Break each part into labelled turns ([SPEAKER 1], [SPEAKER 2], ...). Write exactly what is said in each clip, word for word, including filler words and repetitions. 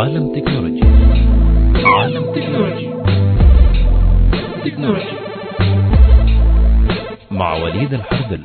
[SPEAKER 1] عالم تكنولوجي. عالم تكنولوجي. تكنولوجي مع وليد الحربل.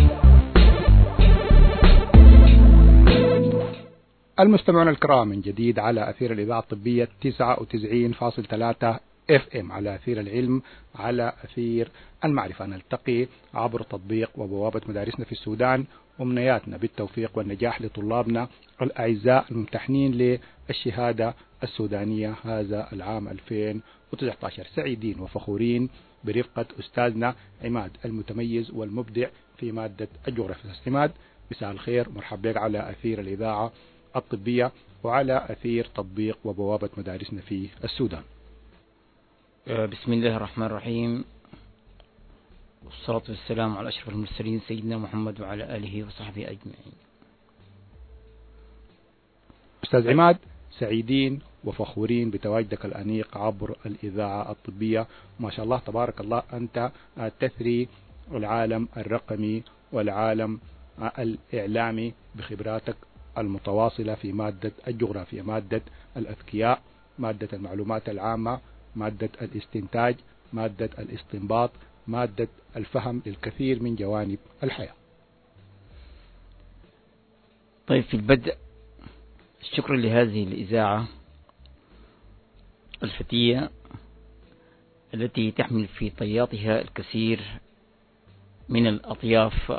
[SPEAKER 2] المستمعون الكرام، من جديد على أثير الإذاعة الطبية تسعة وتسعين فاصلة ثلاثة اف ام، على أثير العلم، على أثير المعرفة. نلتقي عبر تطبيق وبوابة مدارسنا في السودان، أمنياتنا بالتوفيق والنجاح لطلابنا الأعزاء الممتحنين للشهادة السودانية هذا العام ألفين وتسعة عشر. سعيدين وفخورين برفقة أستاذنا عماد المتميز والمبدع في مادة الجغرافيا. عماد، مساء الخير، مرحبا بك على أثير الإذاعة الطبية وعلى أثير تطبيق وبوابة مدارسنا في السودان.
[SPEAKER 3] بسم الله الرحمن الرحيم، والصلاة والسلام على أشرف المرسلين سيدنا محمد وعلى آله وصحبه أجمعين.
[SPEAKER 2] أستاذ عماد، سعيدين وفخورين بتواجدك الأنيق عبر الإذاعة الطبية. ما شاء الله تبارك الله، أنت تثري العالم الرقمي والعالم الإعلامي بخبراتك المتواصلة في مادة الجغرافيا، مادة الأذكياء، مادة المعلومات العامة، مادة الاستنتاج، مادة الاستنباط، مادة الفهم للكثير من جوانب الحياة.
[SPEAKER 3] طيب، في البدء الشكر لهذه الإذاعة الفتية التي تحمل في طياتها الكثير من الأطياف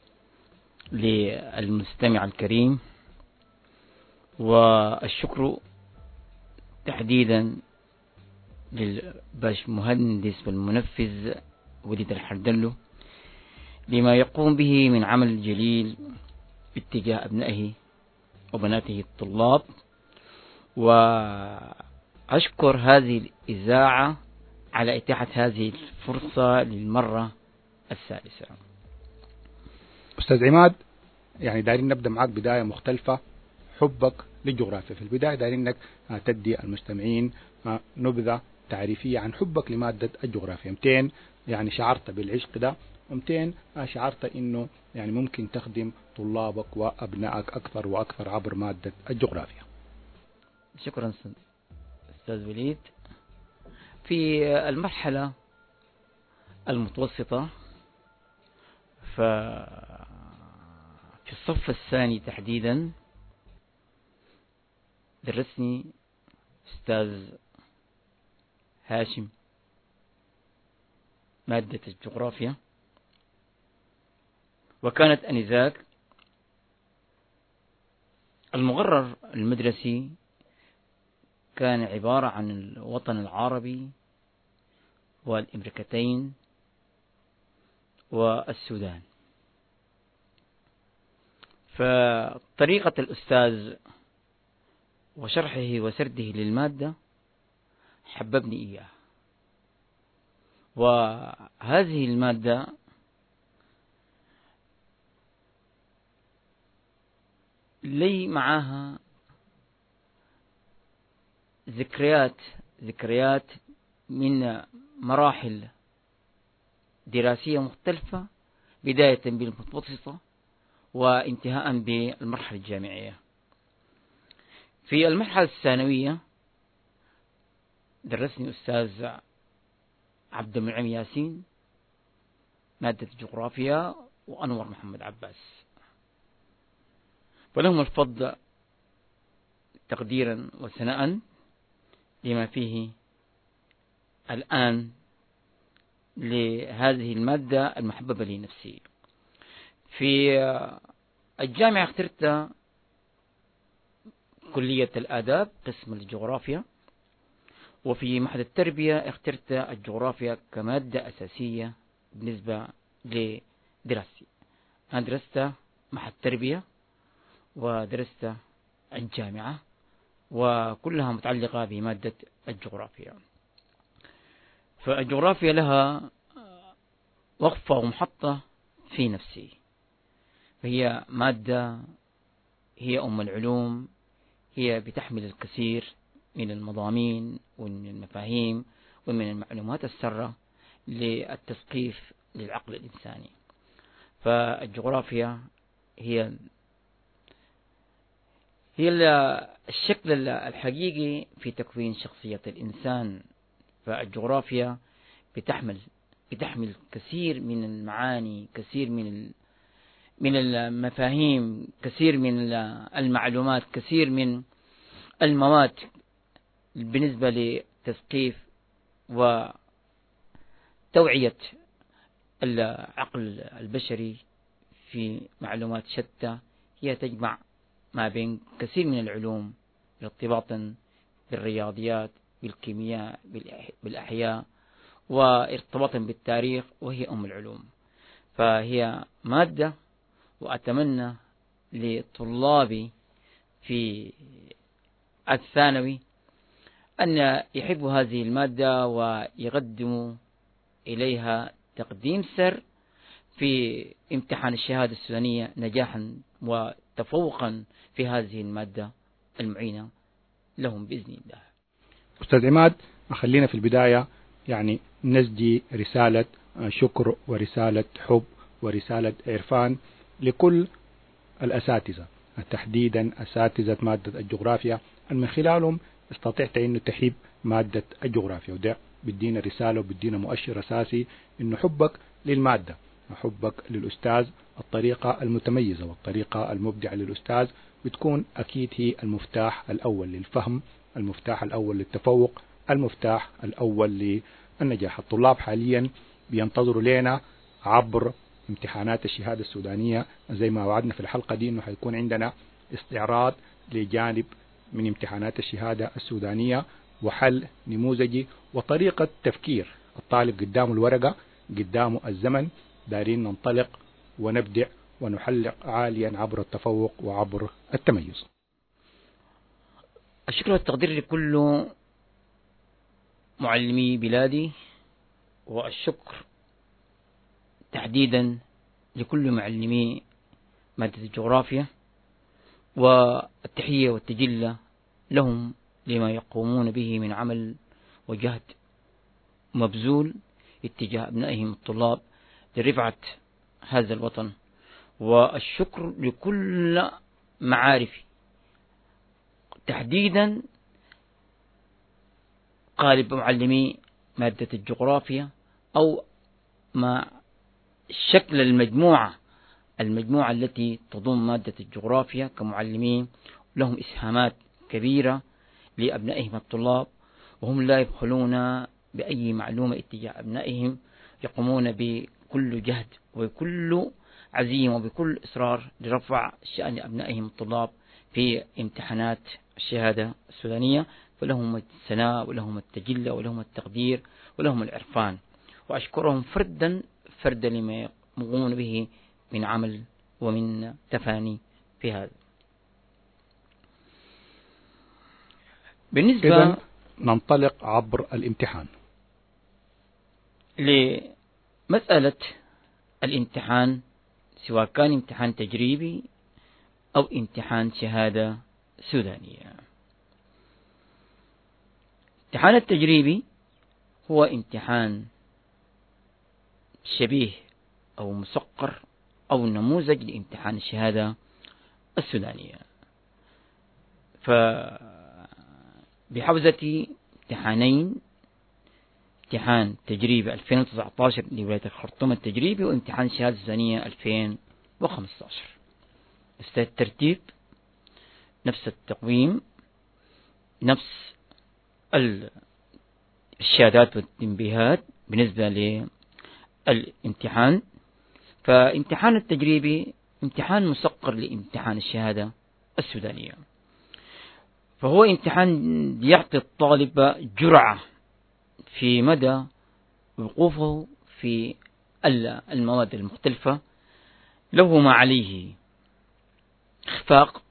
[SPEAKER 3] للمستمع الكريم، والشكر تحديدا للباش مهندس والمنفذ وليد الحردلو لما يقوم به من عمل جليل باتجاه أبنائه وبناته الطلاب. وأشكر هذه الإذاعة على إتاحة هذه الفرصة للمرة الثالثة.
[SPEAKER 2] أستاذ عماد، يعني دايرين نبدأ معك بداية مختلفة، حبك للجغرافيا. في البداية دايرين انك تدي المستمعين نبذة تعريفية عن حبك لمادة الجغرافيا. متين يعني شعرت بالعشق ده، ومتين شعرت انه يعني ممكن تخدم طلابك وابنائك اكثر واكثر عبر مادة الجغرافيا.
[SPEAKER 3] شكرا استاذ وليد. في المرحلة المتوسطة، ففي الصف الثاني تحديدا درسني أستاذ هاشم مادة الجغرافيا، وكانت أنذاك المقرر المدرسي كان عبارة عن الوطن العربي والإمريكتين والسودان. فطريقة الأستاذ وشرحه وسرده للمادة حببني إياه، وهذه المادة لي معها ذكريات ذكريات من مراحل دراسية مختلفة، بداية بالمتوسطة وانتهاء بالمرحلة الجامعية. في المرحلة الثانوية درسني أستاذ عبد المنعم ياسين مادة الجغرافيا، وأنور محمد عباس، ولهم الفضل تقديرا وثناء لما فيه الآن لهذه المادة المحببة لي نفسي. في الجامعة اخترت كلية الآداب قسم الجغرافيا، وفي معهد التربية اخترت الجغرافيا كمادة أساسية بالنسبة لدراستي. أنا درست معهد التربية ودرست الجامعة، وكلها متعلقة بمادة الجغرافيا. فالجغرافيا لها وقفة ومحطة في نفسي، فهي مادة هي أم العلوم، هي بتحمل الكثير من المضامين ومن المفاهيم ومن المعلومات السارة للتثقيف للعقل الإنساني. فالجغرافيا هي هي الشكل الحقيقي في تكوين شخصية الإنسان. فالجغرافيا بتحمل بتحمل كثير من المعاني، كثير من من المفاهيم، كثير من المعلومات، كثير من المواد بالنسبة لتثقيف وتوعية العقل البشري في معلومات شتى. هي تجمع ما بين كثير من العلوم ارتباطا بالرياضيات، بالكيمياء، بالأحياء، وارتباطا بالتاريخ، وهي أم العلوم. فهي مادة، وأتمنى لطلابي في الثانوي أن يحبوا هذه المادة ويقدموا إليها تقديم سر في امتحان الشهادة السودانية نجاحا وتفوقا في هذه المادة المعينة لهم بإذن الله.
[SPEAKER 2] أستاذ عماد، خلينا في البداية يعني نسجي رسالة شكر ورسالة حب ورسالة عرفان لكل الأساتذة، تحديدا أساتذة مادة الجغرافيا، من خلالهم استطعت أنه تحب مادة الجغرافيا، وده بدينا رسالة وبدينا مؤشر أساسي أنه حبك للمادة، حبك للأستاذ، الطريقة المتميزة والطريقة المبدعة للأستاذ بتكون أكيد هي المفتاح الأول للفهم، المفتاح الأول للتفوق، المفتاح الأول للنجاح. الطلاب حاليا بينتظروا لنا عبر امتحانات الشهادة السودانية، زي ما وعدنا في الحلقة دي أنه حيكون عندنا استعراض لجانب من امتحانات الشهادة السودانية وحل نموذجي وطريقة تفكير الطالب قدامه الورقة قدامه الزمن. دارين ننطلق ونبدع ونحلق عاليا عبر التفوق وعبر التميز.
[SPEAKER 3] الشكر والتقدير لكل معلمي بلادي، والشكر تحديدا لكل معلمي مادة الجغرافيا، والتحية والتجلة لهم لما يقومون به من عمل وجهد مبذول اتجاه أبنائهم الطلاب لرفعة هذا الوطن. والشكر لكل معارفي، تحديدا قالب معلمي مادة الجغرافيا، أو ما شكل المجموعة المجموعة التي تضم مادة الجغرافيا كمعلمين لهم إسهامات كبيرة لأبنائهم الطلاب، وهم لا يبخلون بأي معلومة اتجاه أبنائهم، يقومون بكل جهد وبكل عزيمة وبكل إصرار لرفع شأن أبنائهم الطلاب في امتحانات الشهادة السودانية. فلهم الثناء ولهم التجلة ولهم التقدير ولهم العرفان، وأشكرهم فردا فردا لما يقومون به من عمل ومن تفاني في هذا. بالنسبة
[SPEAKER 2] إذن ننطلق عبر الامتحان.
[SPEAKER 3] لمسألة الامتحان، سواء كان امتحان تجريبي أو امتحان شهادة سودانية. الامتحان التجريبي هو امتحان شبيه أو مسقر أو نموذج لامتحان الشهادة السودانية. فبحوزة امتحانين، امتحان تجريبي ألفين وتسعة عشر لولاية الخرطوم التجريبي، وامتحان الشهادة السودانية ألفين وخمسة عشر. نفس الترتيب، نفس التقويم، نفس الشهادات والتنبيهات بالنسبة للامتحان. فامتحان التجريبي امتحان مسقر لامتحان الشهادة السودانية، فهو امتحان يعطي الطالب جرعة في مدى وقوفه في المواد المختلفة، له ما عليه إخفاق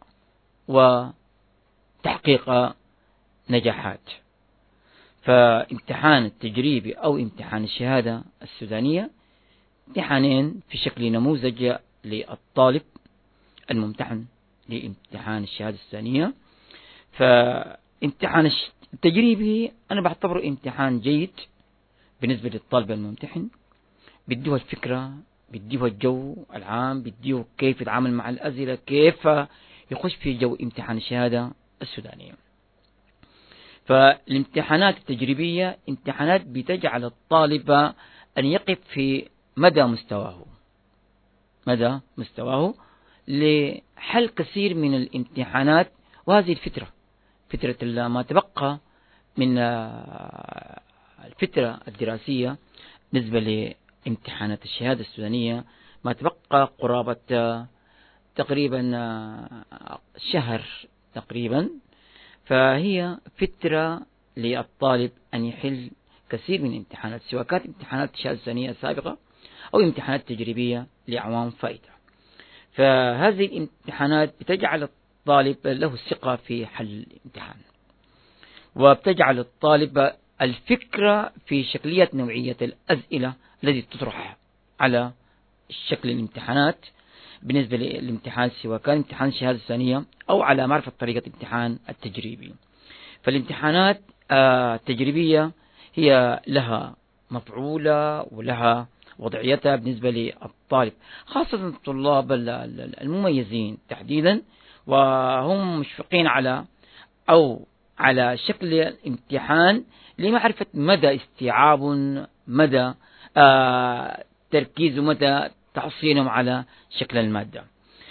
[SPEAKER 3] وتحقيق نجاحات. فامتحان التجريبي أو امتحان الشهادة السودانية امتحانين في شكل نموذج للطالب الممتحن لامتحان الشهادة السودانية. فامتحان التجريبي أنا بعتبره امتحان جيد بالنسبة للطالب الممتحن، بديه الفكرة، بديه الجو العام، بديه كيف يتعامل مع الأسئلة، كيف يخش في جو امتحان الشهادة السودانية. فالامتحانات التجريبية امتحانات بتجعل الطالب أن يقف في مدى مستواه مدى مستواه لحل كثير من الامتحانات. وهذه الفترة فترة ما تبقى من الفترة الدراسية بالنسبة لامتحانات الشهادة السودانية ما تبقى قرابة تقريبا شهر تقريبا. فهي فترة للطالب أن يحل كثير من الامتحانات، سواء كانت امتحانات الشهادة السودانية السابقة أو امتحانات تجريبية لأعوام فائتة. فهذه الامتحانات بتجعل الطالب له الثقة في حل الامتحان، وبتجعل الطالب الفكرة في شكلية نوعية الأسئلة التي تطرح على شكل الامتحانات بالنسبة للامتحان، سواء كان امتحان الشهادة الثانية أو على معرفة طريقة الامتحان التجريبي. فالامتحانات التجريبية هي لها مفعولة ولها وضعيتها بالنسبة للطالب، خاصة الطلاب المميزين تحديدا، وهم مشفقين على أو على شكل الامتحان لمعرفة مدى استيعاب، مدى آه تركيز، ومدى تحصيلهم على شكل المادة.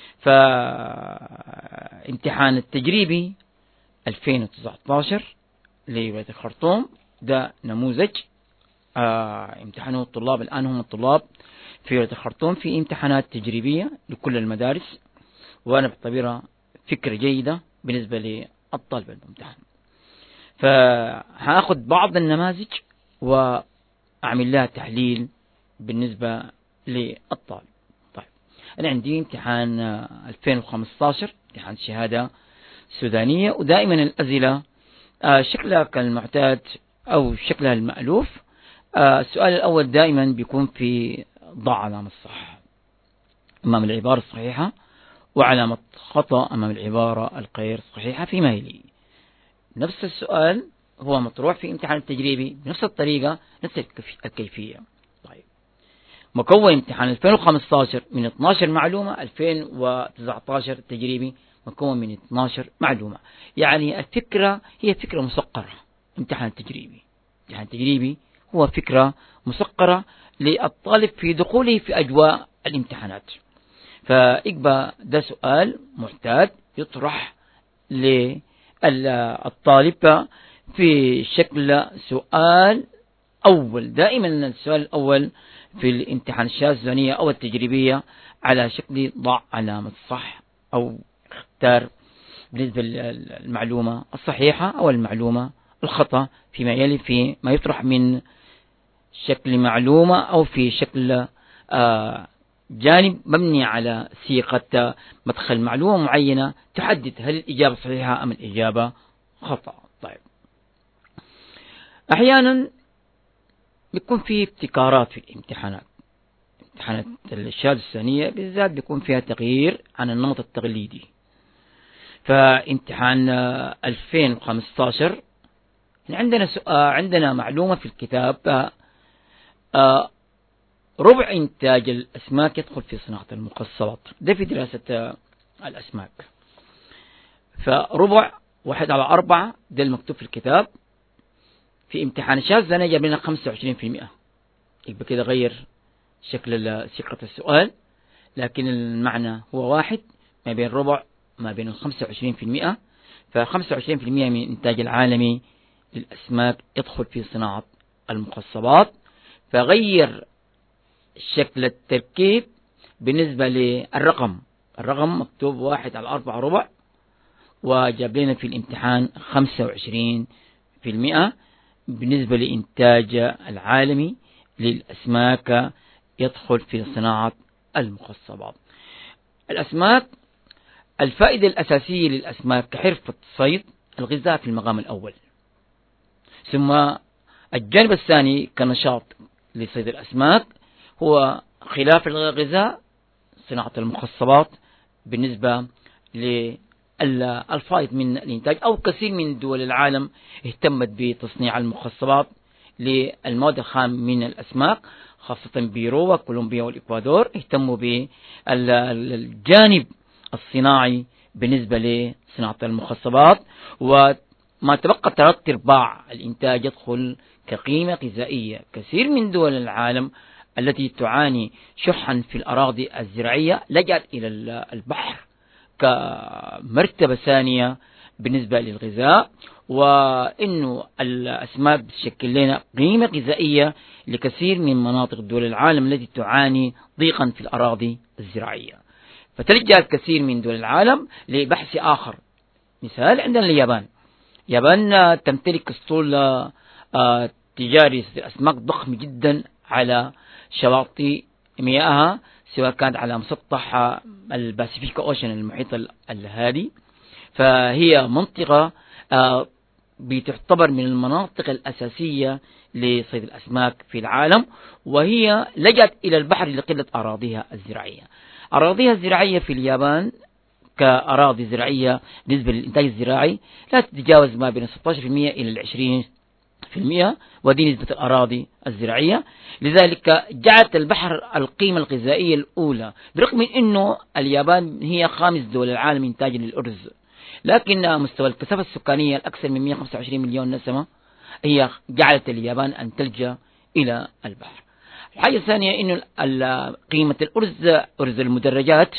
[SPEAKER 3] فامتحان التجريبي ألفين وتسعة عشر لولاية الخرطوم ده نموذج آه امتحانه الطلاب الآن. هم الطلاب في ولاية الخرطوم في امتحانات تجريبية لكل المدارس، وأنا بعتبرها فكرة جيدة بالنسبة للطالب الممتحن. فهأخذ بعض النماذج وأعمل لها تحليل بالنسبة للطالب. طيب، أنا عندي امتحان ألفين وخمسة عشر امتحان شهادة سودانية، ودائما الأسئلة شكلها كالمعتاد أو شكلها المألوف. السؤال الأول دائما بيكون في ضع علامة صح أمام العبارة الصحيحة، وعلامة خطأ أمام العبارة الغير صحيحة فيما يلي. نفس السؤال هو مطروح في امتحان التجريبي بنفس الطريقة، نفس الكيفية. طيب، مكون امتحان ألفين وخمسة عشر من اثني عشر معلومة، ألفين وتسعة عشر تجريبي مكون من اثني عشر معلومة. يعني الفكرة هي فكرة مسقرة. امتحان التجريبي امتحان التجريبي هو فكرة مسقرة للطالب في دخوله في أجواء الامتحانات. فإقبى ده سؤال معتاد يطرح للطالب في شكل سؤال أول. دائما السؤال الأول في الامتحان الشهادة السودانية أو التجريبية على شكل ضع علامة صح أو اختار بالنسبة للمعلومة الصحيحة أو المعلومة الخطأ فيما يلي، في ما يطرح من شكل معلومة أو في شكل آه جانب مبني على سياقة مدخل معلومة معينة تحدد هل الإجابة صحيحة أم الإجابة خطأ. طيب، أحيانا بيكون في ابتكارات في الامتحانات. امتحانات الشهادة الثانية بالذات بيكون فيها تغيير عن النمط التقليدي. فامتحان ألفين وخمسة عشر عندنا سؤال، عندنا معلومة في الكتاب ربع إنتاج الأسماك يدخل في صناعة المقصبات. ده في دراسة الأسماك. فربع واحد على أربعة ده المكتوب في الكتاب. في امتحان الشهادة الثانية جاب لنا خمسة وعشرين بالمئة. يبقى كده غير شكل ثقة السؤال، لكن المعنى هو واحد ما بين ربع ما بين خمسة وعشرين بالمئة. فخمسة وعشرين بالمئة من الإنتاج العالمي للأسماك يدخل في صناعة المقصبات. فغير شكل التركيب بالنسبة للرقم. الرقم مكتوب واحد على أربعة ربع، وجاب لنا في الامتحان خمسة وعشرين بالمئة بالنسبة لإنتاج العالمي للأسماك يدخل في صناعة المقصبات. الأسماك، الفائدة الأساسية للأسماك كحرفة صيد الغذاء في المقام الأول، ثم الجانب الثاني كنشاط لصيد الأسماك هو خلاف الغذاء صناعة المقصبات بالنسبة للفائض من الإنتاج. أو كثير من دول العالم اهتمت بتصنيع المقصبات للمواد الخام من الأسماك، خاصة بيرو وكولومبيا والإكوادور اهتموا بالجانب الصناعي بالنسبة لصناعة المخصبات، وما تبقى ثلاث أرباع الإنتاج يدخل كقيمة غذائية. كثير من دول العالم التي تعاني شحا في الأراضي الزراعية لجأت إلى البحر كمرتبة ثانية بالنسبة للغذاء، وإنه الأسماك بتشكل لنا قيمة غذائية لكثير من مناطق دول العالم التي تعاني ضيقا في الأراضي الزراعية. فتلجأ الكثير من دول العالم لبحث آخر. مثال عندنا اليابان. اليابان تمتلك اسطول تجاري الأسماك ضخم جدا على شواطئ مياهها، سواء كانت على مسطح الباسيفيك أوشن المحيط الهادي. فهي منطقة بتعتبر من المناطق الأساسية لصيد الأسماك في العالم، وهي لجأت إلى البحر لقلة أراضيها الزراعية. أراضيها الزراعية في اليابان كأراضي زراعية بالنسبة للإنتاج الزراعي لا تتجاوز ما بين ستة عشر بالمئة إلى عشرين بالمئة، ودي نسبة الأراضي الزراعية. لذلك جعلت البحر القيمة الغذائية الأولى، برغم من أنه اليابان هي خامس دول العالم إنتاجا للأرز، لكن مستوى الكثافة السكانية الأكثر من مئة وخمسة وعشرين مليون نسمة هي جعلت اليابان أن تلجأ إلى البحر. الحاجة الثانية أنه قيمة الأرز، أرز المدرجات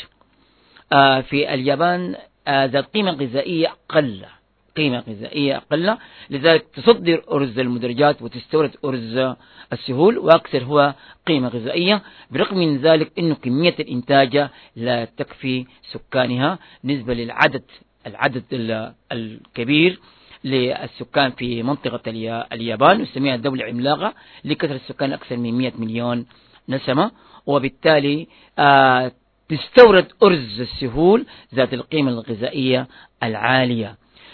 [SPEAKER 3] في اليابان ذات قيمة غذائية أقل، قيمة غذائية أقل، لذلك تصدر أرز المدرجات وتستورد أرز السهول، وأكثر هو قيمة غذائية. برغم من ذلك أنه كمية الإنتاج لا تكفي سكانها بالنسبة للعدد العدد الكبير للسكان في منطقة اليابان، نسميها دولة عملاقة لكثرة السكان أكثر من مئة مليون نسمة، وبالتالي آه تستورد أرز السهول ذات القيمة الغذائية العالية.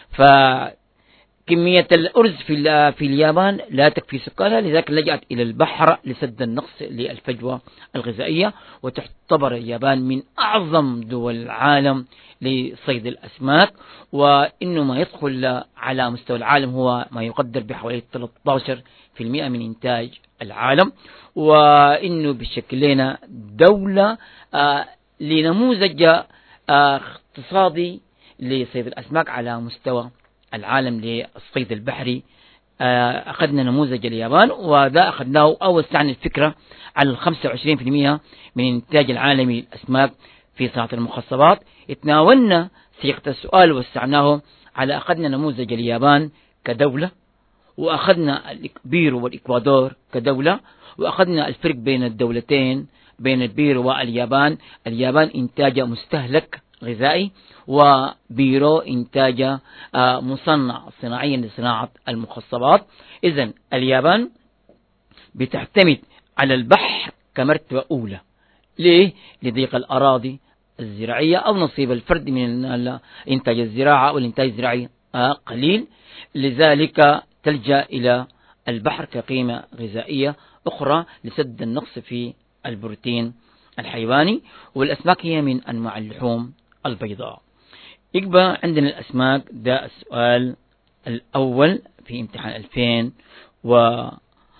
[SPEAKER 3] فكمية الأرز في في اليابان لا تكفي سكانها، لذلك لجأت إلى البحر لسد النقص للفجوة الغذائية. وتعتبر اليابان من أعظم دول العالم لصيد الأسماك، وإنه ما يدخل على مستوى العالم هو ما يقدر بحوالي ثلاثة عشر بالمئة من إنتاج العالم، وإنه بشكل لنا دولة آه لنموذج آه اقتصادي لصيد الأسماك على مستوى العالم للصيد البحري. آه أخذنا نموذج اليابان، وذا أخذناه أو وسعنا الفكرة على الخمسة وعشرين بالمئة من إنتاج العالمي للأسماك في صناعة المخصبات. اتناولنا صيغة السؤال ووسعناه على أخذنا نموذج اليابان كدولة، وأخذنا البيرو والإكوادور كدولة، وأخذنا الفرق بين الدولتين بين البيرو واليابان. اليابان إنتاج مستهلك غذائي، وبيرو إنتاج مصنع صناعيا لصناعة المخصبات. إذن اليابان بتعتمد على البحر كمرتبة أولى. ليه؟ لضيق الأراضي الزراعية أو نصيب الفرد من إنتاج الزراعة أو الإنتاج الزراعي قليل، لذلك تلجأ إلى البحر كقيمة غذائية أخرى لسد النقص في البروتين الحيواني. والأسماك هي من أنواع اللحوم البيضاء. يبقى عندنا الأسماك، ده السؤال الأول في امتحان ألفين وخمسة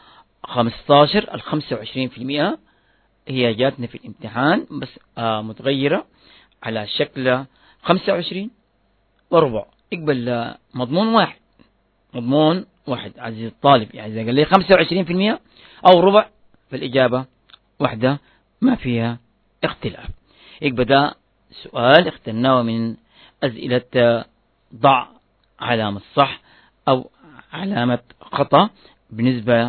[SPEAKER 3] عشر. الخمسة وعشرين بالمئة هي جاتنا في الامتحان بس آه متغيرة على شكل خمسة وعشرين وربع. يقبل مضمون واحد، مضمون واحد عزيزي الطالب. يعني إذا قال لي خمسة وعشرين بالمئة أو ربع فالإجابة واحدة ما فيها اختلاف. يبقى ده سؤال اخترناه من أسئلة ضع علامة صح أو علامة خطأ بالنسبة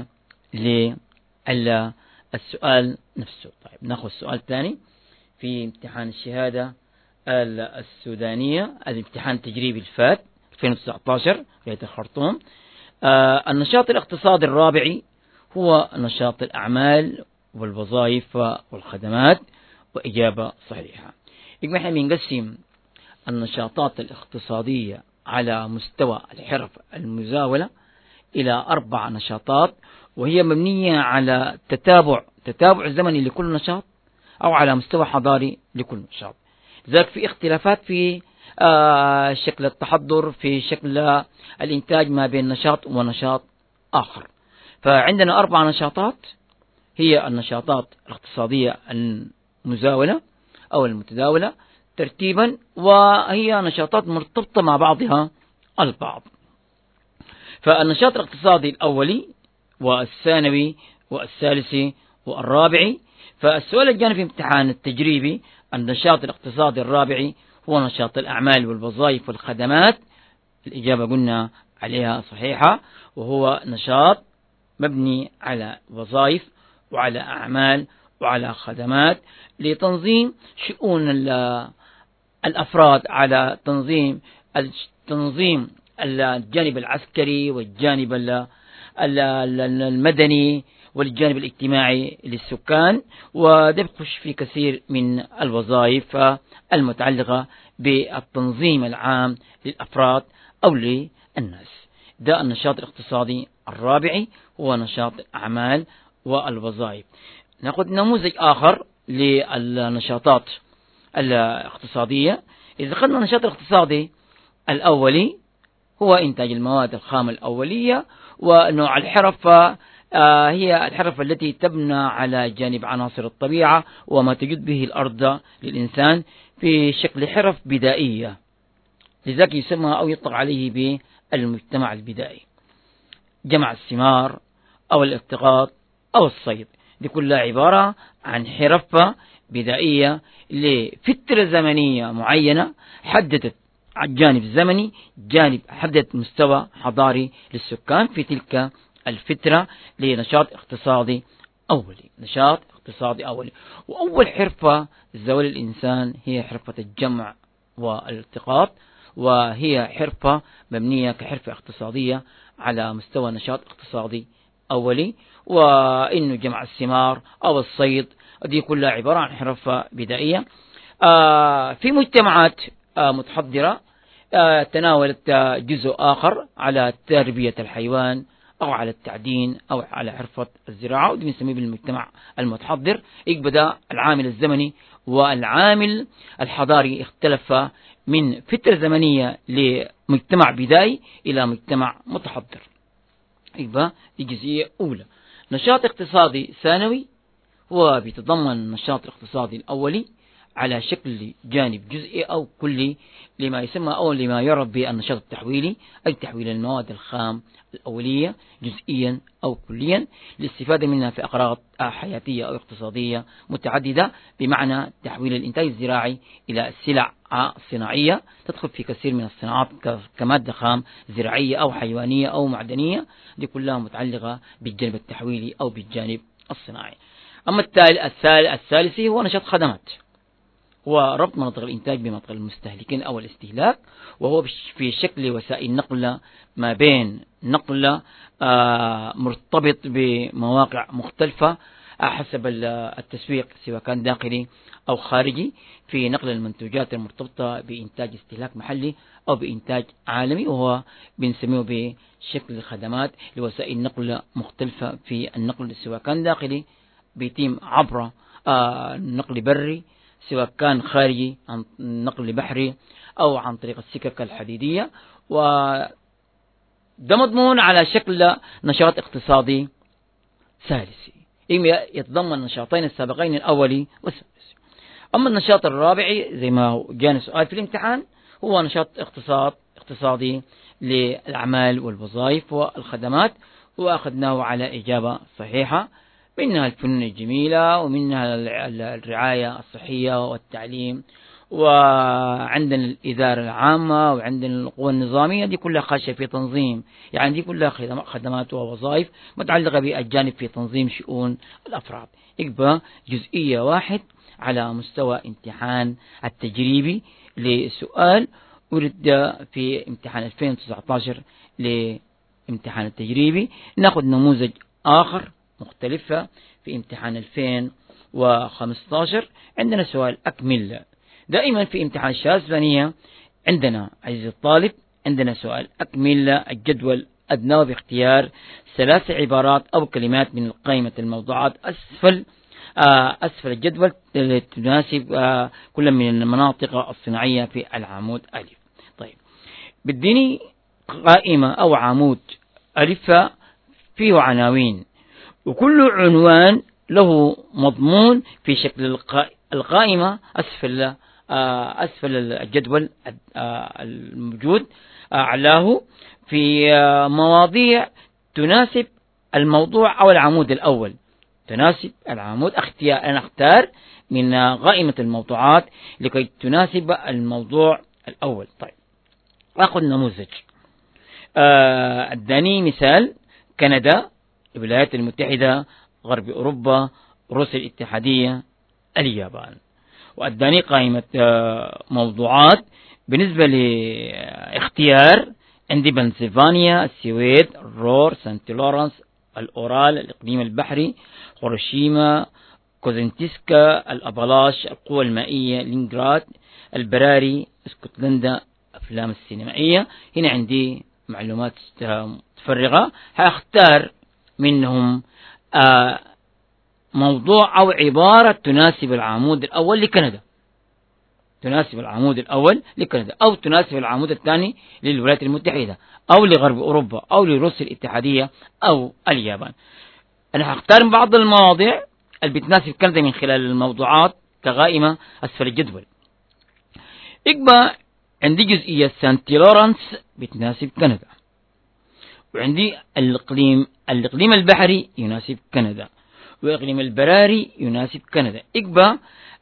[SPEAKER 3] للسؤال نفسه. طيب نأخذ السؤال الثاني في امتحان الشهادة السودانية، الامتحان التجريبي الفات ألفين وتسعة عشر ولاية الخرطوم. آه النشاط الاقتصادي الرابع هو نشاط الأعمال والوظائف والخدمات، وإجابة صحيحة. يبقى احنا بنقسم النشاطات الاقتصادية على مستوى الحرف المزاولة إلى أربع نشاطات، وهي مبنية على تتابع تتابع زمني لكل نشاط، أو على مستوى حضاري لكل نشاط. لذلك في اختلافات في آه شكل التحضر، في شكل الإنتاج ما بين نشاط ونشاط آخر. فعندنا أربع نشاطات هي النشاطات الاقتصادية المزاولة أو المتداولة، ترتيبا، وهي نشاطات مرتبطة مع بعضها البعض. فالنشاط الاقتصادي الأولي والثانوي والثالثي والرابعي. فالسؤال الجانبي في امتحان التجريبي: النشاط الاقتصادي الرابعي هو نشاط الأعمال والوظائف والخدمات. الإجابة قلنا عليها صحيحة، وهو نشاط مبني على وظائف وعلى أعمال وعلى خدمات لتنظيم شؤون الأفراد، على تنظيم تنظيم الجانب العسكري والجانب المدني والجانب الاجتماعي للسكان، وده بيخش في كثير من الوظائف المتعلقة بالتنظيم العام للأفراد أو للناس. ده النشاط الاقتصادي الرابعي، هو نشاط الأعمال والوظائف. نأخذ نموذج آخر للنشاطات الاقتصادية. إذا أخذنا النشاط الاقتصادي الأولي هو إنتاج المواد الخام الأولية، ونوع الحرف هي الحرف التي تبنى على جانب عناصر الطبيعة وما تجد به الأرض للإنسان في شكل حرف بدائية، لذلك يسمى أو يطلق عليه بالمجتمع البدائي. جمع الثمار أو الالتقاط أو الصيد، دي كلها عبارة عن حرف بدائية لفترة زمنية معينة حددت الجانب الزمني، جانب حددت مستوى حضاري للسكان في تلك الفترة لنشاط اقتصادي أولي. نشاط اقتصادي أولي، وأول حرفة زوال الإنسان هي حرفة الجمع والالتقاط، وهي حرفة مبنية كحرفة اقتصادية على مستوى نشاط اقتصادي أولي. وإنه جمع الثمار أو الصيد دي كلها عبارة عن حرفة بدائية. آه في مجتمعات آه متحضرة آه تناولت آه جزء آخر على تربية الحيوان أو على التعدين أو على حرفة الزراعة، ودي بنسميه بالمجتمع المتحضر. يبدأ العامل الزمني والعامل الحضاري اختلف من فترة زمنية لمجتمع بدائي إلى مجتمع متحضر. يبقى دي جزئية أولى. نشاط اقتصادي ثانوي هو بيتضمن النشاط الاقتصادي الأولي على شكل جانب جزئي أو كلي لما يسمى أو لما يعرف بالنشاط التحويلي، أي تحويل المواد الخام الأولية جزئيا أو كليا للاستفادة منها في أغراض حياتية أو اقتصادية متعددة، بمعنى تحويل الإنتاج الزراعي إلى سلع صناعية تدخل في كثير من الصناعات كمادة خام زراعية أو حيوانية أو معدنية، دي كلها متعلقة بالجانب التحويلي أو بالجانب الصناعي. أما الثالثي هو نشاط خدمات، هو ربط مناطق الإنتاج بمناطق المستهلكين أو الاستهلاك، وهو في شكل وسائل نقل ما بين نقل مرتبط بمواقع مختلفة حسب التسويق سواء كان داخلي أو خارجي، في نقل المنتوجات المرتبطة بإنتاج استهلاك محلي أو بإنتاج عالمي، وهو بنسميه بشكل الخدمات لوسائل نقل مختلفة. في النقل سواء كان داخلي بيتم عبر نقل بري، سواء كان خارجي عن نقل بحري أو عن طريق السكك الحديدية، وده مضمون على شكل نشاط اقتصادي ثالثي يتضمن النشاطين السابقين الأولي والثالثي. أما النشاط الرابعي زي ما جانا سؤال في الامتحان هو نشاط اقتصاد اقتصادي للأعمال والوظائف والخدمات، وأخذناه على إجابة صحيحة، منها الفنون الجميلة ومنها الرعاية الصحية والتعليم، وعندنا الإدارة العامة وعندنا القوى النظامية، دي كلها خاشة في تنظيم، يعني دي كلها خدمات ووظائف متعلقة بالجانب في تنظيم شؤون الأفراد. يبقى جزئية واحد على مستوى امتحان التجريبي لسؤال ورد في امتحان ألفين وتسعة عشر لامتحان التجريبي. ناخذ نموذج آخر مختلفة في امتحان ألفين وخمسة عشر. عندنا سؤال أكمل. دائما في امتحان الشهادة الثانية عندنا عزيزي الطالب عندنا سؤال أكمل الجدول أدنى باختيار ثلاث عبارات أو كلمات من قائمة الموضوعات أسفل أسفل الجدول تناسب كل من المناطق الصناعية في العمود ألف. طيب بديني قائمة أو عمود ألف فيه عناوين، وكل عنوان له مضمون في شكل القائمة أسفل أسفل الجدول الموجود أعلاه في مواضيع تناسب الموضوع أو العمود الأول. تناسب العمود اختيار، أنا أختار من قائمة الموضوعات لكي تناسب الموضوع الأول. طيب أخذ نموذج أداني مثال: كندا، الولايات المتحدة، غرب أوروبا، روسيا الاتحادية، اليابان. وأداني قائمة موضوعات بالنسبة لاختيار: عندي بنسلفانيا، السويد، الرور، سانت لورنس، الأورال، الإقليم البحري، هيروشيما، كوزنتسكا، الأبلاش، القوى المائية، لينغراد، البراري، اسكتلندا، أفلام السينمائية. هنا عندي معلومات متفرغة، هأختار منهم موضوع أو عبارة تناسب العمود الأول لكندا، تناسب العمود الأول لكندا، أو تناسب العمود الثاني للولايات المتحدة، أو لغرب أوروبا، أو لروسيا الاتحادية، أو اليابان. أنا هختار بعض المواضيع اللي بتناسب كندا من خلال الموضوعات كقائمة أسفل الجدول. إقبا عندي جزئية سانت لورنس بتناسب كندا، وعندي الإقليم الإقليم البحري يناسب كندا، وإقليم البراري يناسب كندا. إقبا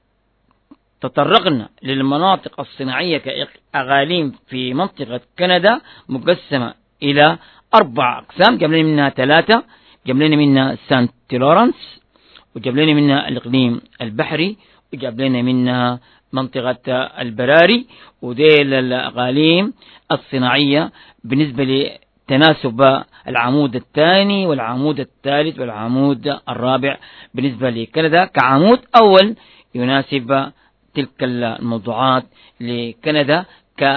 [SPEAKER 3] تطرقنا للمناطق الصناعية كأقاليم في منطقة كندا مقسمة إلى أربع أقسام، جاب لنا منها ثلاثة، جاب لنا منها سانت لورنس، وجاب لنا منها الإقليم البحري، وجاب لنا منها منطقة البراري. وديل الأقاليم الصناعية بالنسبة لتناسب العمود الثاني والعمود الثالث والعمود الرابع بالنسبة لكندا كعمود أول يناسب تلك الموضوعات لكندا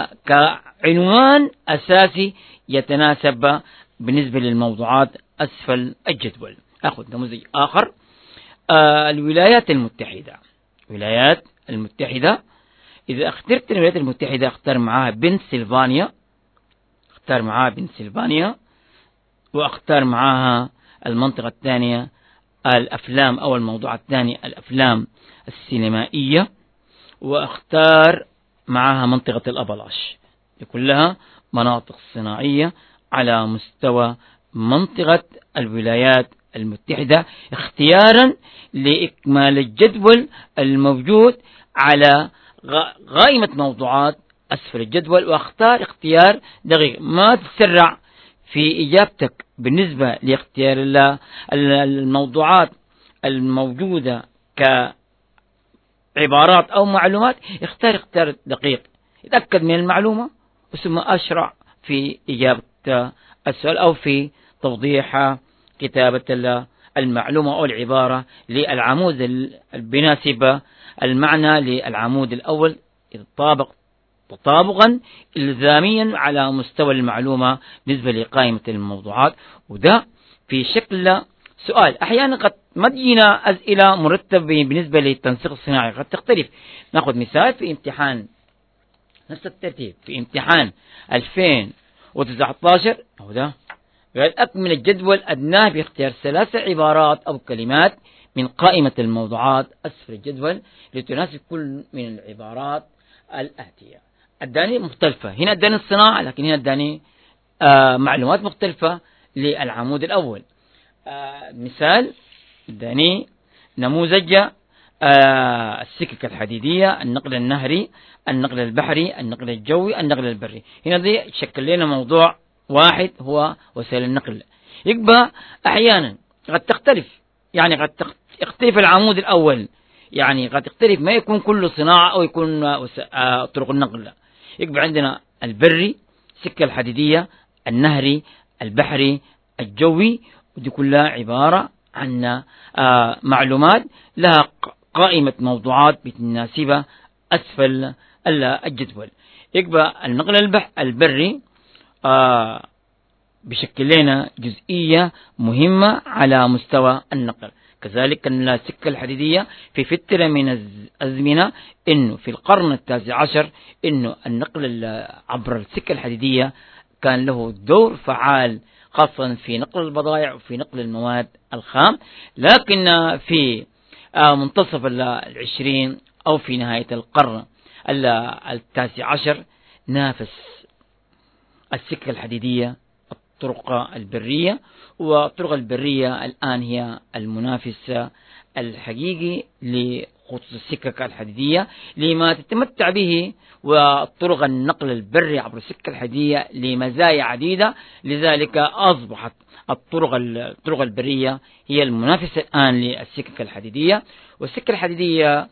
[SPEAKER 3] كعنوان أساسي يتناسب بالنسبة للموضوعات أسفل الجدول. أخذ نموذج آخر: آه الولايات المتحدة. الولايات المتحدة، إذا اخترت الولايات المتحدة اختار معها بنسلفانيا، اختار معها بنسلفانيا، واختار معها المنطقة الثانية الأفلام أو الموضوع الثاني الأفلام السينمائية، واختار معها منطقة الأبلاش. كلها مناطق صناعية على مستوى منطقة الولايات المتحدة، اختيارا لإكمال الجدول الموجود على قائمة موضوعات أسفل الجدول. واختار اختيار دقيق، ما تسرع في إجابتك بالنسبة لاختيار الموضوعات الموجودة كعبارات أو معلومات. اختار اختيار دقيق، اتأكد من المعلومة ثم أشرع في إجابة السؤال أو في توضيح كتابة المعلومة أو العبارة للعمود بناسب المعنى للعمود الأول يتطابق تطابقا إلزاميا على مستوى المعلومة بالنسبة لقائمة الموضوعات. وده في شكل سؤال. أحيانا قد ما تجينا أسئلة مرتبة بالنسبة للتنسيق الصناعي، قد تختلف. نأخذ مثال في امتحان نفس الترتيب في امتحان ألفين وتسعة عشر، أو ده قال أكمل الجدول أدناه باختيار ثلاث عبارات أو كلمات من قائمة الموضوعات أسفل الجدول لتناسب كل من العبارات الآتية. أداني مختلفة، هنا أداني الصناعة، لكن هنا أداني آه معلومات مختلفة للعمود الأول. آه مثال أداني نموذج آه السكك الحديدية، النقل النهري، النقل البحري، النقل الجوي، النقل البري. هنا دي شكل لنا موضوع واحد هو وسائل النقل. يبقى أحيانا قد تختلف، يعني قد يختلف العمود الأول، يعني قد يختلف، ما يكون كله صناعة أو يكون آه طرق النقل. يبقى عندنا البري، السكة الحديدية، النهري، البحري، الجوي، ودي كلها عبارة عن آه معلومات لها قائمة موضوعات بتناسبها أسفل الجدول. يبقى النقل البح البري آه بشكل لنا جزئية مهمة على مستوى النقل. كذلك السكة الحديدية في فترة من الأزمنة إنه في القرن التاسع عشر إنه النقل عبر السكة الحديدية كان له دور فعال، خاصة في نقل البضائع وفي نقل المواد الخام. لكن في منتصف العشرين أو في نهاية القرن التاسع عشر نافس السكة الحديدية الطرق البرية، والطرق البرية الآن هي المنافس الحقيقي لخطوط السكك الحديدية لما تتمتع به، وطرق النقل البري عبر السكة الحديدية لمزايا عديدة. لذلك أصبحت الطرق الطرق البرية هي المنافسة الآن للسكك الحديدية. والسكة الحديدية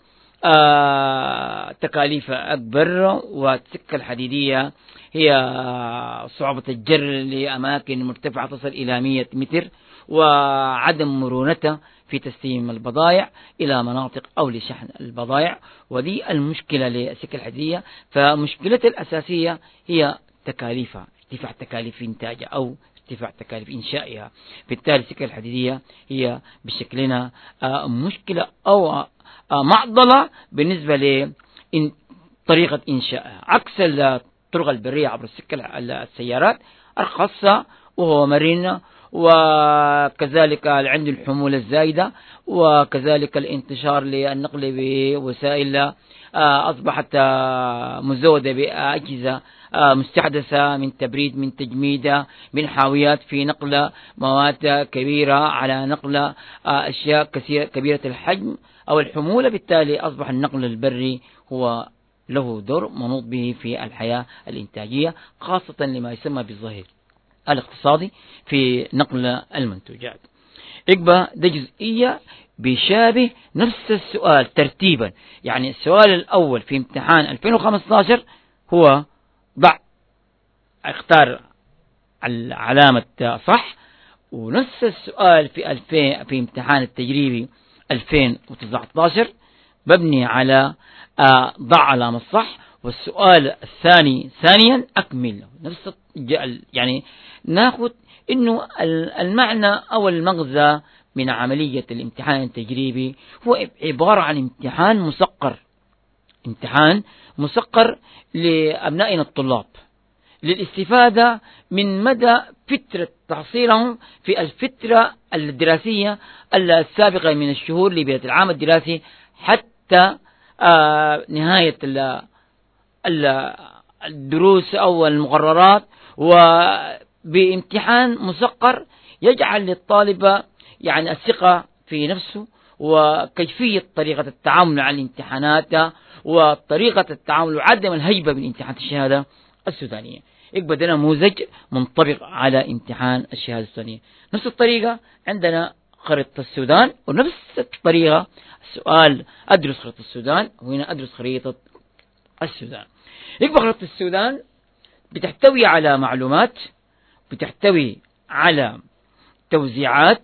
[SPEAKER 3] آه تكاليفها أكبر، والسكة الحديدية هي صعوبة الجر لأماكن مرتفعة تصل إلى مئة متر، وعدم مرونته في تسليم البضائع إلى مناطق أو لشحن البضائع، ودي المشكلة للسكة الحديدية. فمشكلتها الأساسية هي تكاليفها، ارتفاع تكاليف إنتاجها أو ارتفاع تكاليف إنشائها. بالتالي السكة الحديدية هي بشكلنا مشكلة أو معضلة بالنسبة لطريقة إنشائها، عكس الطرق البرية عبر السكة السيارات أرخص وهو مرن، وكذلك عنده الحمولة الزايدة، وكذلك الانتشار للنقل بوسائل أصبحت مزودة بأجهزة مستحدثة من تبريد من تجميد من حاويات في نقل مواد كبيرة على نقل أشياء كثيرة كبيرة الحجم أو الحمولة. بالتالي أصبح النقل البري هو له دور منوط به في الحياة الإنتاجية، خاصة لما يسمى بالظهير الاقتصادي في نقل المنتوجات. إقبا ده جزئية بيشابه نفس السؤال ترتيبا. يعني السؤال الأول في امتحان ألفين وخمسة عشر هو ضع اختار العلامة صح، ونفس السؤال في ألفين في امتحان التجريبي ألفين وتسعة عشر مبني على ضع علامة صح. والسؤال الثاني ثانيا أكمل نفس يعني ناخذ إنه المعنى أو المغزى من عملية الامتحان التجريبي هو عبارة عن امتحان مسقر، امتحان مسقر لأبنائنا الطلاب للاستفادة من مدى فترة تحصيلهم في الفترة الدراسية السابقة من الشهور لبداية العام الدراسي حتى آه نهاية الدروس أو المقررات، وبامتحان مسقر يجعل للطالب يعني الثقة في نفسه وكيفية طريقة التعامل مع الامتحانات وطريقة التعامل وعدم الهيبة من امتحانات الشهادة السودانية. يبقى ده نموذج منطبق على امتحان الشهادة السودانية. نفس الطريقة عندنا خريطة السودان، ونفس الطريقة السؤال أدرس خريطة السودان، وهنا أدرس خريطة السودان. يبقى خريطة السودان بتحتوي على معلومات، بتحتوي على توزيعات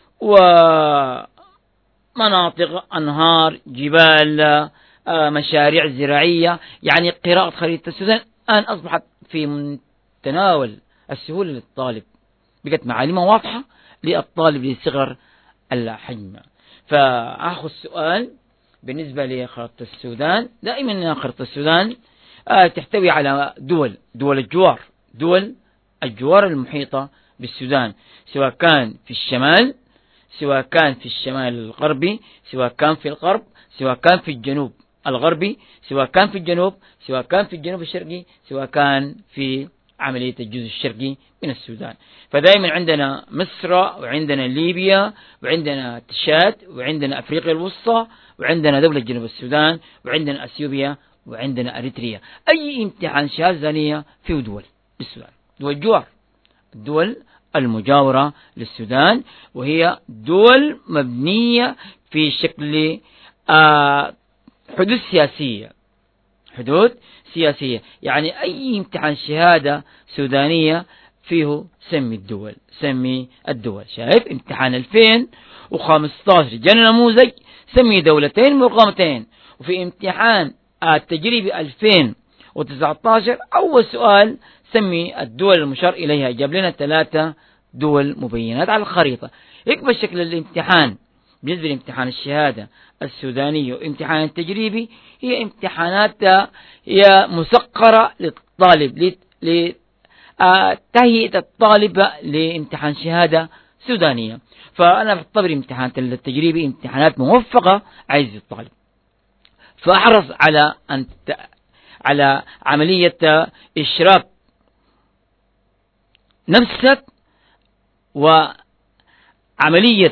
[SPEAKER 3] ومناطق أنهار جبال مشاريع زراعية. يعني قراءة خريطة السودان الآن أصبحت في متناول السهولة للطالب، بقت معالمها واضحة للطالب لصغر الحجم. فأخذ سؤال بالنسبة لخريطة السودان. دائما خريطة السودان تحتوي على دول دول الجوار دول الجوار المحيطة بالسودان، سواء كان في الشمال، سواء كان في الشمال الغربي، سواء كان في الغرب، سواء كان في الجنوب الغربي، سواء كان في الجنوب، سواء كان في الجنوب الشرقي، سواء كان في عملية الجزء الشرقي من السودان. فدائما عندنا مصر، وعندنا ليبيا، وعندنا تشاد، وعندنا أفريقيا الوسطى، وعندنا دولة جنوب السودان، وعندنا أثيوبيا، وعندنا أريتريا. أي امتحان شهادة ثانية فيه دول بالسودان، دول الجوار، الدول المجاورة للسودان، وهي دول مبنية في شكل آه حدود سياسية حدود سياسية. يعني أي امتحان شهادة سودانية فيه سمي الدول سمي الدول. شايف امتحان ألفين وخمسة عشر جانا نموذج سمي دولتين مرغمتين، وفي امتحان التجريبي ألفين وتسعة عشر أول سؤال سمي الدول المشار إليها، جاب لنا ثلاثة دول مبينات على الخريطة. يكبر شكل الامتحان بالنسبة لامتحان الشهادة السودانية وامتحان التجريبي هي امتحانات هي مسقرة للطالب لتهيئة الطالب لامتحان شهادة سودانية. فأنا بعتبر امتحانات التجريبي امتحانات موفقة عايز الطالب، فأحرص على أن على عملية إشراك نفسك وعملية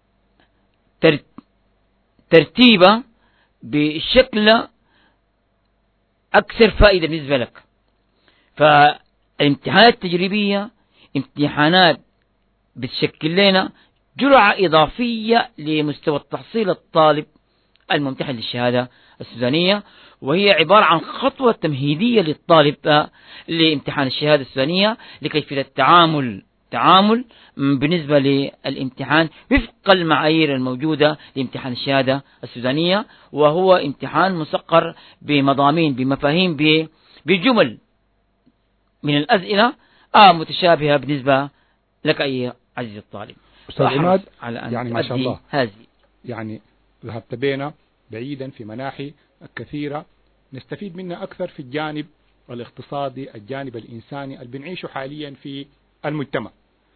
[SPEAKER 3] ترتيبة بشكل أكثر فائدة بالنسبة لك. فالامتحانات التجريبية امتحانات بتشكل لنا جرعة إضافية لمستوى التحصيل الطالب الممتحن للشهادة السودانية، وهي عبارة عن خطوة تمهيدية للطالب لامتحان الشهادة السودانية لكيفية التعامل تعامل بالنسبة للامتحان وفق المعايير الموجودة لامتحان الشهادة السودانية، وهو امتحان مسقر بمضامين بمفاهيم بجمل من الأسئلة آه متشابهة بالنسبة لك أي عزيز الطالب.
[SPEAKER 2] أستاذ عماد،
[SPEAKER 3] على أن
[SPEAKER 2] يعني ما شاء الله
[SPEAKER 3] هذه
[SPEAKER 2] يعني ذهبت بينا بعيدا في مناحي كثيرة نستفيد منها أكثر في الجانب الاقتصادي، الجانب الإنساني اللي بنعيشه حاليا في المجتمع.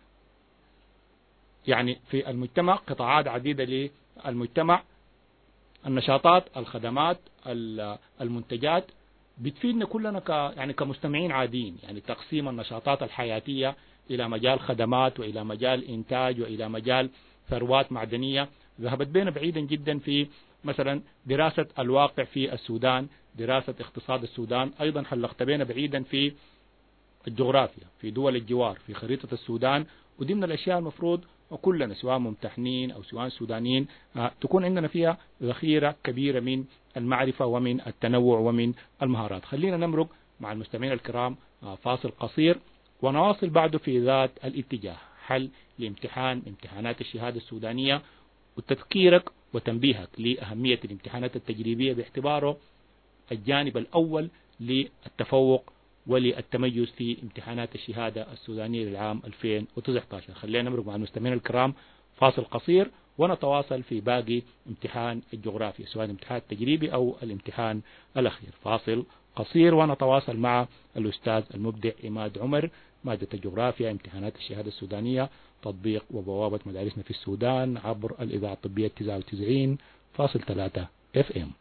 [SPEAKER 2] يعني في المجتمع قطاعات عديدة للمجتمع، النشاطات، الخدمات، المنتجات بتفيدنا كلنا ك يعني كمستمعين عاديين. يعني تقسيم النشاطات الحياتية إلى مجال خدمات وإلى مجال إنتاج وإلى مجال ثروات معدنية ذهبت بينا بعيدا جدا في مثلا دراسة الواقع في السودان، دراسة اقتصاد السودان. أيضا حلقت بينا بعيدا في الجغرافيا، في دول الجوار، في خريطة السودان. ودي من الأشياء المفروض وكلنا سواء ممتحنين أو سواء سودانيين تكون عندنا فيها ذخيرة كبيرة من المعرفة ومن التنوع ومن المهارات. خلينا نمرق مع المستمعين الكرام فاصل قصير ونواصل بعده في ذات الاتجاه، حل لامتحان امتحانات الشهادة السودانية وتذكيرك وتنبيهك لأهمية الامتحانات التجريبية باعتباره الجانب الأول للتفوق وللتميز في امتحانات الشهادة السودانية للعام ألفين وتسعة عشر. خلينا نمرق مع المستمعين الكرام فاصل قصير ونتواصل في باقي امتحان الجغرافيا سواء الامتحان التجريبي أو الامتحان الأخير. فاصل قصير ونتواصل مع الأستاذ المبدع عماد عمر، مادة الجغرافيا، امتحانات الشهادة السودانية، تطبيق وبوابة مدارسنا في السودان، عبر الإذاعة الطبية تسعة وتسعين فاصلة ثلاثة اف ام.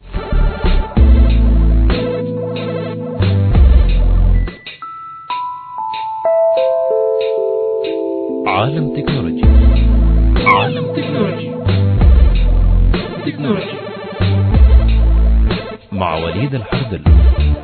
[SPEAKER 1] عالم تكنولوجي. عالم تكنولوجي. تكنولوجي مع وليد الحربلي.